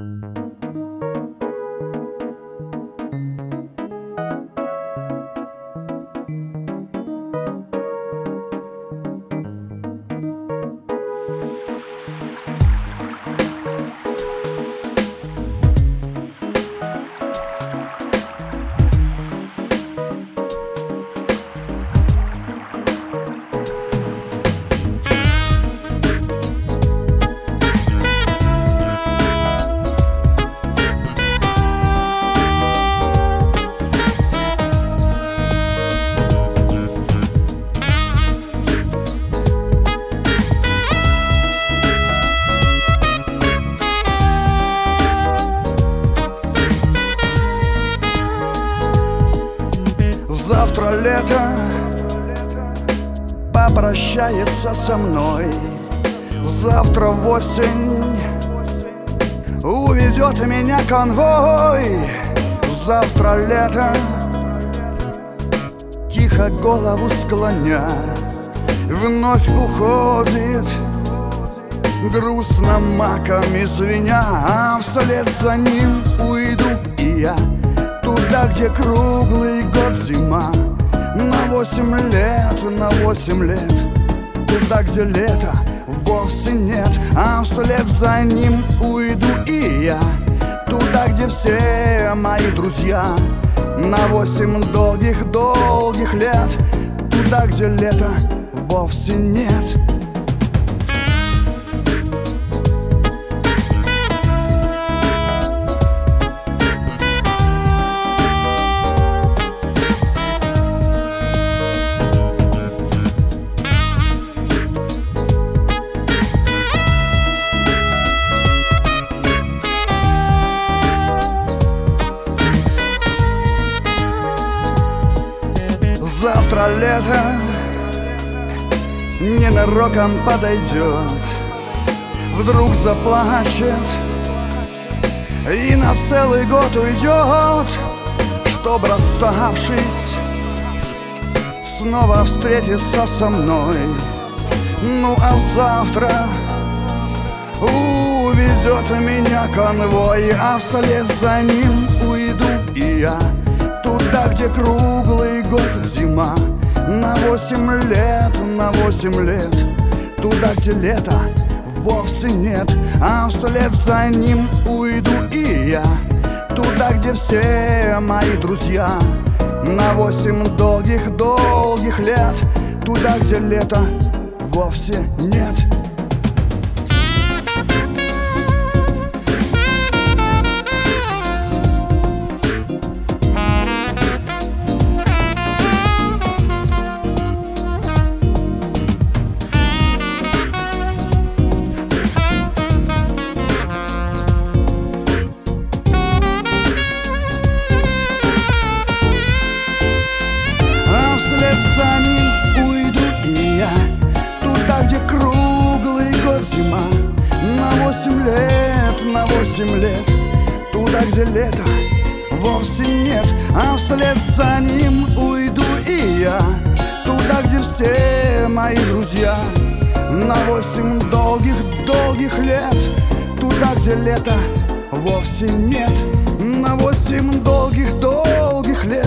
Завтра лето попрощается со мной. Завтра в осень уведет меня конвой. Завтра лето, тихо голову склоня, вновь уходит, грустно маками звеня. А вслед за ним уйду и я туда, где круглый год зима. На 8 лет, на 8 лет, туда, где лета вовсе нет. А вслед за ним уйду и я туда, где все мои друзья. На 8 долгих-долгих лет, туда, где лета вовсе нет. Завтра лето ненароком подойдет, вдруг заплачет и на целый год уйдет, чтоб, расставшись, снова встретиться со мной. Ну а завтра уведет меня конвой, а вслед за ним уйду и я туда, где круглый год зима. На 8 лет, на 8 лет, туда, где лета вовсе нет. А вслед за ним уйду и я туда, где все мои друзья. На 8 долгих-долгих лет, туда, где лета вовсе нет. За ним уйду и я туда, где круглый год зима. На 8 лет, на 8 лет, туда, где лета вовсе нет. А вслед за ним уйду и я туда, где все мои друзья. На 8 долгих-долгих лет, туда, где лета вовсе нет. На 8 долгих-долгих лет,